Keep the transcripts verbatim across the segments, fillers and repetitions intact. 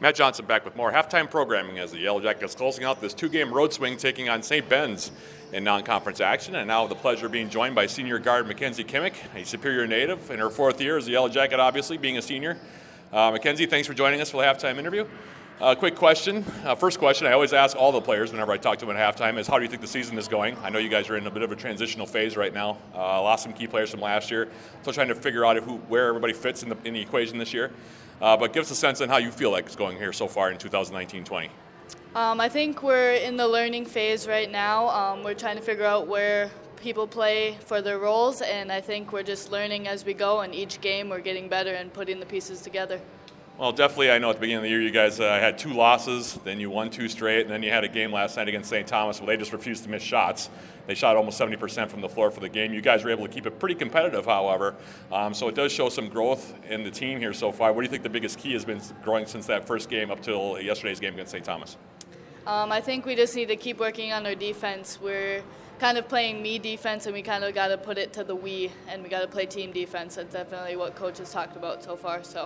Matt Johnson back with more halftime programming as the Yellow Jackets closing out this two-game road swing taking on Saint Ben's in non-conference action. And now the pleasure of being joined by senior guard Mackenzie Kimmick, a Superior native in her fourth year as a Yellow Jacket, obviously, being a senior. Uh, Mackenzie, thanks for joining us for the halftime interview. Uh, quick question. Uh, first question I always ask all the players whenever I talk to them at halftime is, how do you think the season is going? I know you guys are in a bit of a transitional phase right now. Uh, lost some key players from last year. Still trying to figure out who, where everybody fits in the, in the equation this year. Uh, but give us a sense on how you feel like it's going here so far in two thousand nineteen twenty. Um, I think we're in the learning phase right now. Um, we're trying to figure out where people play for their roles, and I think we're just learning as we go, and each game we're getting better and putting the pieces together. Well, definitely, I know at the beginning of the year you guys uh, had two losses, then you won two straight, and then you had a game last night against Saint Thomas where they just refused to miss shots. They shot almost seventy percent from the floor for the game. You guys were able to keep it pretty competitive, however, um, so it does show some growth in the team here so far. What do you think the biggest key has been growing since that first game up till yesterday's game against Saint Thomas? Um, I think we just need to keep working on our defense. We're kind of playing me defense, and we kind of got to put it to the we, and we got to play team defense. That's definitely what coach has talked about so far. So.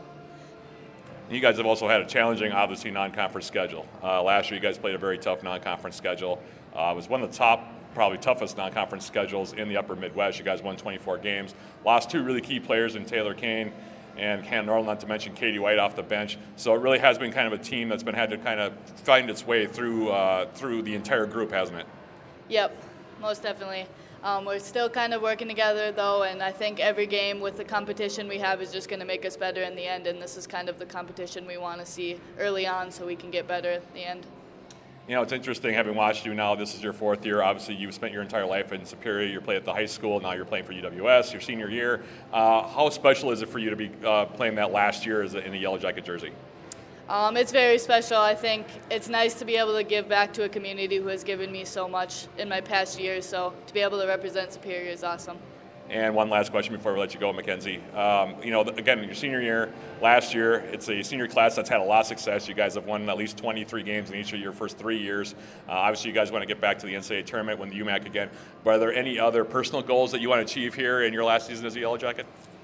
You guys have also had a challenging, obviously, non-conference schedule. Uh, last year, you guys played a very tough non-conference schedule. Uh, it was one of the top, probably toughest non-conference schedules in the upper Midwest. You guys won twenty-four games. Lost two really key players in Taylor Kane and Cam Norland, not to mention Katie White off the bench. So it really has been kind of a team that's been had to kind of find its way through uh, through the entire group, hasn't it? Yep, most definitely. Um, we're still kind of working together, though, and I think every game with the competition we have is just going to make us better in the end, and this is kind of the competition we want to see early on so we can get better at the end. You know, it's interesting having watched you now. This is your fourth year. Obviously, you've spent your entire life in Superior. You played at the high school. Now you're playing for U W S, your senior year. Uh, how special is it for you to be uh, playing that last year as a, in a Yellow Jacket jersey? Um, it's very special. I think it's nice to be able to give back to a community who has given me so much in my past years, so to be able to represent Superior is awesome. And one last question before we let you go, Mackenzie. Um, you know, again, your senior year, last year, it's a senior class that's had a lot of success. You guys have won at least twenty-three games in each of your first three years. Uh, obviously, you guys want to get back to the N C double A tournament, win the U M A C again. But are there any other personal goals that you want to achieve here in your last season as a Yellow Jacket?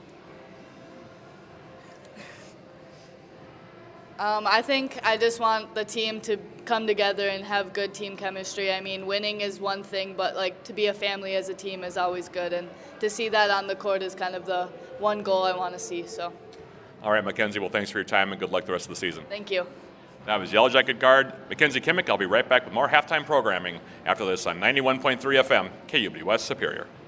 Um, I think I just want the team to come together and have good team chemistry. I mean, winning is one thing, but like to be a family as a team is always good, and to see that on the court is kind of the one goal I want to see. So. All right, Mackenzie. Well, thanks for your time and good luck the rest of the season. Thank you. That was Yellow Jacket guard Mackenzie Kimmick. I'll be right back with more halftime programming after this on ninety-one point three F M, K U B West Superior.